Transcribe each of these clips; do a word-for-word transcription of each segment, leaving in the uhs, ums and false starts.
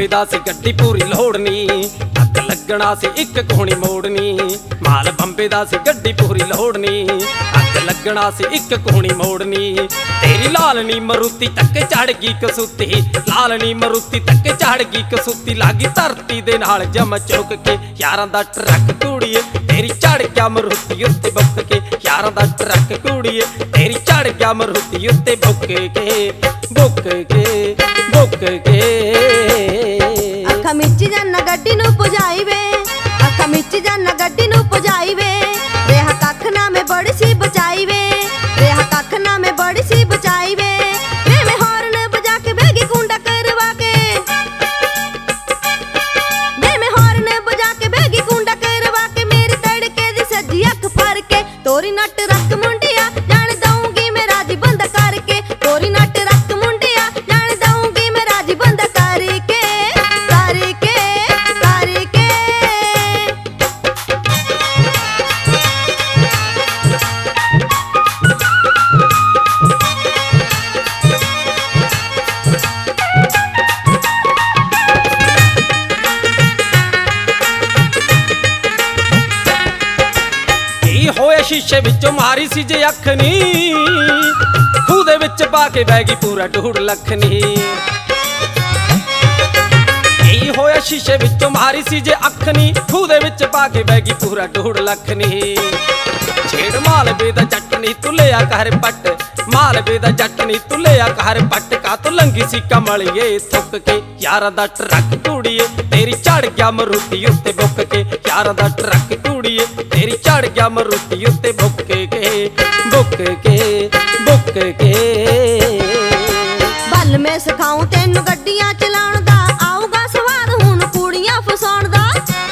ਬੰਬੇ ਦਾ ਸੀ ਗੱਡੀ ਪੂਰੀ ਲੋੜਨੀ, ਅੱਗ ਲੱਗਣਾ ਸੀ ਇੱਕ ਕੋਣੀ ਮੋੜਨੀ। ਮਾਲ ਬੰਬੇ ਦਾ ਸੀ ਗੱਡੀ ਪੂਰੀ ਲੋੜਨੀ, ਅੱਗ ਲੱਗਣਾ ਸੀ ਇੱਕ ਕੋਣੀ ਮੋੜਨੀ। ਤੇਰੀ ਲਾਲਨੀ ਮਰੂਤੀ ਤੱਕ ਚੜ ਗਈ ਕਸੂਤੀ, ਲਾਲਨੀ ਮਰੂਤੀ ਤੱਕ ਚੜ ਗਈ ਕਸੂਤੀ। ਲਾਗੀ ਧਰਤੀ ਦੇ ਨਾਲ ਜਮ ਚੁੱਕ ਕੇ ਯਾਰਾਂ ਦਾ ਟਰੱਕ ਕੁੜੀਏ, ਤੇਰੀ ਚੜ ਗਿਆ ਮਰੂਤੀ ਉੱਤੇ ਬੁੱਕ ਕੇ ਯਾਰਾਂ ਦਾ ਟਰੱਕ ਕੁੜੀਏ, ਤੇਰੀ ਚੜ ਗਿਆ ਮਰੂਤੀ ਉੱਤੇ ਬੁੱਕ ਕੇ ਬੁੱਕ ਕੇ ਬੁੱਕ ਕੇ। ਅੱਖਾਂ ਮਿੱਚ ਜਾਨਾ ਗੱਡੀ ਨੂੰ ਪੁਜਾਈ ਵੇ, ਅੱਖਾਂ ਮਿੱਚ ਜਾਨਾ ਗੱਡੀ ਨੂੰ ਪੁਜਾਈ ਵੇ। ਰਿਹਾ ਕੱਖ ਨਾ ਮੈਂ ਬੜੀ ਸੀ ਬਚਾਈ ਵੇ, ਰਿਹਾ ਕੱਖ ਨਾ ਮੈਂ ਬੜੀ ਸੀ ਬਚਾਈ ਵੇ। ਵੇ ਮੈਂ ਹਾਰਨ ਬਜਾ ਕੇ ਬੈਗੀ ਕੁੰਡਾ ਕਰਵਾ ਕੇ, ਵੇ ਮੈਂ ਹਾਰਨ ਬਜਾ ਕੇ ਬੈਗੀ ਕੁੰਡਾ ਕਰਵਾ ਕੇ। ਮੇਰੀ ਤੜਕੇ ਦੀ ਸੱਜੀ ਅੱਖ ਫੜ ਕੇ ਤੋਰੀ ਨੱਟ ਰੱਖ ਮੁੰਡਿਆ, ਜਾਣ ਦਊਂਗੀ ਮੈਂ ਰਾਜੀ ਬੰਦ ਕਰਕੇ। ਤੋਰੀ ਨੱਟ ਰੱਖ ਮੁੰਡਿਆ, ਜਾਣ ਦਊਂਗੀ ਮੈਂ ਰਾਜੀ ਬੰਦ ਕਰਕੇ ਕਰਕੇ ਕਰਕੇ। ਕੀ ਹੋਇਆ ਸ਼ੀਸ਼ੇ ਵਿੱਚੋਂ ਮਾਰੀ ਸੀ ਜੇ ਅੱਖ ਨੀ, ਖੂਹ ਦੇ ਵਿੱਚ ਪਾ ਕੇ ਬਹਿ ਗਈ ਪੂਰਾ ਡੂਢ ਲੱਖ ਨੀ। ਕੀ ਹੋਇਆ ਸ਼ੀਸ਼ੇ ਵਿੱਚੋਂ ਮਾਰੀ ਸੀ ਜੇ ਅੱਖ ਨੀ, ਖੂਹ ਦੇ ਵਿੱਚ ਪਾ ਕੇ ਬਹਿ ਗਈ ਪੂਰਾ ਡੂਢ ਲੱਖ ਨੀ। ਛੇੜ ਮਾਲਵੇ ਦਾ ਜੱਟ ਨੀ ਤੂੰ ਲਿਆ ਕਰ ਪੱਟ, ਮਾਲਵੇ ਦਾ ਜੱਟ ਨੀ ਤੂੰ ਲਿਆ ਕਰ ਪੱਟ। ਕਾ ਤੂੰ ਲੰਗੀ ਸੀ ਕਮਲੀਏ ਥੁੱਕ ਕੇ ਯਾਰਾਂ ਦਾ ਟਰੱਕ ਕੁੜੀਏ, ਤੇਰੀ ਚੜ ਗਿਆ ਮਰੂਤੀ ਉੱਤੇ ਬੁੱਕ ਕੇ ਯਾਰਾਂ ਦਾ ਟਰੱਕ ਕੁੜੀਏ, ਤੇਰੀ ਚੜ ਗਿਆ ਮਰੂਤੀ ਉੱਤੇ ਬੁੱਕ ਕੇ ਬੁੱਕ ਕੇ ਬੁੱਕ ਕੇ। ਬੱਲ ਮੈਂ ਸਿਖਾਉਂ ਤੈਨੂੰ ਗੱਡੀਆਂ ਚਲਾਉਣ ਦਾ, ਆਊਗਾ ਸਵਾਦ ਹੁਣ ਕੁੜੀਆਂ ਫਸਾਉਣ ਦਾ।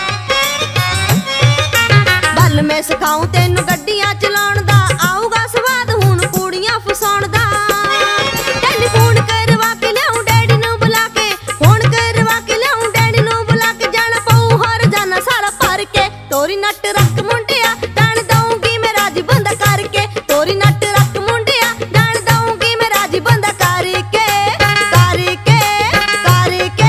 ਬੱਲ ਮੈਂ ਸਿਖਾਉਂ ਤੈਨੂੰ ਗੱਡੀਆਂ ਚਲਾਉਣ ਦਾ, ਆਊਗਾ ਸਵਾਦ ਹੁਣ ਕੁੜੀਆਂ ਫਸਾਉਣ ਦਾ। ਟੈਲੀਫੋਨ ਕਰਵਾ ਕੇ ਲਿਆਉਂ ਡੈਡੀ ਨੂੰ ਬੁਲਾ ਕੇ, ਫੋਨ ਕਰਵਾ ਕੇ ਲਿਆਉਂ ਡੈਡੀ ਨੂੰ ਬੁਲਾ ਕੇ। ਜਾਣਾ ਪਊ ਹਰ ਜਾਣਾ ਸਾਰਾ ਭਰ ਕੇ ਤੋਰੀ ਨੱਟ ਰੱਖ ਮੁੰਡਿਆ, ਜਾਣ ਦਊਂਗੀ ਮੈਂ ਰਾਜੀ ਬੰਦ ਕਰਕੇ। ਤੋਰੀ ਨੱਟ ਰੱਖ ਮੁੰਡਿਆ, ਜਾਣ ਦਊਂਗੀ ਮੈਂ ਰਾਜੀ ਬੰਦ ਕਰਕੇ ਕਰਕੇ ਕਰਕੇ।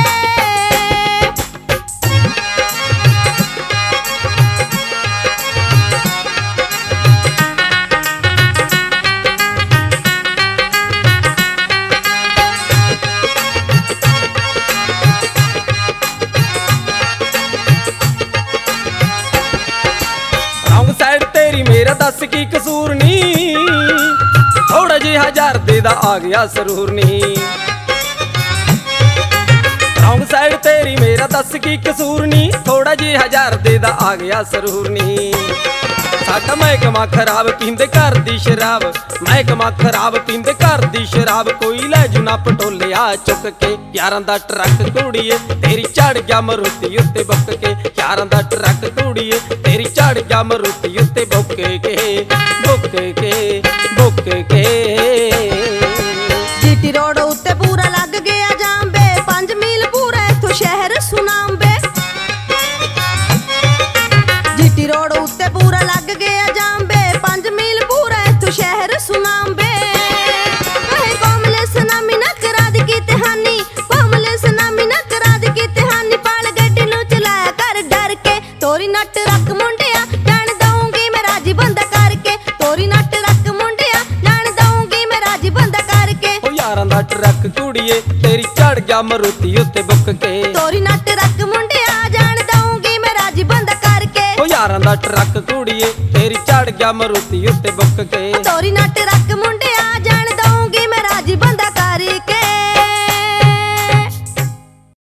ਰੌਂਗ ਸਾਈਡ ਤੇਰੀ ਮੇਰਾ ਦੱਸ ਕੀ ਕਸੂਰ ਨੀ, ਥੋੜਾ ਜਿਹਾ ਹਜ਼ਾਰ ਦਾ ਆ ਗਿਆ ਸਰੂਰ ਨੀ। ਰੌਂਗ ਸਾਈਡ ਤੇਰੀ ਮੇਰਾ ਦੱਸ ਕੀ ਕਸੂਰ ਨੀ, ਥੋੜਾ ਜਿਹਾ ਹਜ਼ਾਰ ਦਾ ਆ ਗਿਆ ਸਰੂਰ ਨੀ। ਸਾਡਾ ਮਹਿਕਮਾ ਖਰਾਬ ਪੀਂਦੇ ਘਰ ਦੀ ਸ਼ਰਾਬ, ਮਹਿਕਮਾ ਖਰਾਬ ਪੀਂਦੇ ਘਰ ਦੀ ਸ਼ਰਾਬ। ਕੋਈ ਲੈ ਜੂ ਨਾ ਪਟੋਲਿਆ ਚੁੱਕ ਕੇ ਯਾਰਾਂ ਦਾ ਟਰੱਕ ਕੁੜੀਏ, ਤੇਰੀ ਚੜ ਗਿਆ ਮਰੂਤੀ ਉੱਤੇ ਬੁੱਕ ਕੇ ਯਾਰਾਂ ਦਾ ਟਰੱਕ ਕੁੜੀਏ, ਤੇਰੀ ਚੜ ਗਿਆ ਮਰੂਤੀ ਉੱਤੇ ਬੁੱਕ ਕੇ ਬੁੱਕ ਕੇ ਬੁੱਕ ਕੇ। ਜੀਟੀ ਰੋਡ ਉੱਤੇ ਪੂਰਾ ਲੱਗ ਗਿਆ ਜਾਮ ਬੇ, ਪੰਜ ਮੀਲ ਪੂਰਾ ਇੱਥੋਂ ਸ਼ਹਿਰ ਸੁਨਾਮ ਬੇ। ਜੀਟੀ ਰੋਡ ਉੱਤੇ ਪੂਰਾ ਲੱਗ ਗਿਆ ਜਾਮ ਬੇ, ਪੰਜ ਮੀਲ ਪੂਰਾ ਇੱਥੋਂ ਸ਼ਹਿਰ ਸੁਨਾਮ ਬੇ। ਕਹੇ ਕੋਮਲੇ ਸੁਨਾਮੀ ਨਾ ਕਰਾ ਦੀ ਕੀਤੇ ਹਾਨੀ, ਕੋਮਲੇ ਸੁਨਾਮੀ ਨਾ ਕਰਾ ਦੀ ਕੀਤੇ ਹਾਨੀ। ਪਾਲ ਗੱਡੀ ਨੂੰ ਚਲਾਇਆ ਕਰ ਡਰ ਕੇ ਤੋਰੀ ਨੱਟ ਰੱਖ ਮੁੰਡਿਆ, ਜਾਣ ਦਊਂਗੀ ਮੈਂ ਰਾਜੀ ਬੰਦ ਕਰਕੇ। ਤੋਰੀ ਨੱਟ ਰੱਖ ਮੁੰਡਿਆ, ਜਾਣ ਦਊਂਗੀ ਮੈਂ ਰਾਜੀ ਬੰਦ ਕਰਕੇ। ਉਹ ਯਾਰਾਂ ਦਾ ਟਰੱਕ ਕੁੜੀਏ, ਤੇਰੀ ਚੜ ਗਿਆ ਮਰੂਤੀ ਉੱਤੇ ਬੁੱਕ ਕੇ। ਤੋਰੀ ਨੱਟ ਰੱਖ ਮੁੰਡਿਆ, ਜਾਣ ਦਊਂਗੀ ਮੈਂ ਰਾਜੀ ਬੰਦ ਕਰਕੇ। ਉਹ ਯਾਰਾਂ ਦਾ ਟਰੱਕ ਕੁੜੀਏ, ਤੇਰੀ ਚੜ ਗਿਆ ਮਰੂਤੀ ਉੱਤੇ ਬੁੱਕ ਕੇ। ਤੋਰੀ ਨੱਟ ਰੱਖ ਮੁੰਡਿਆ,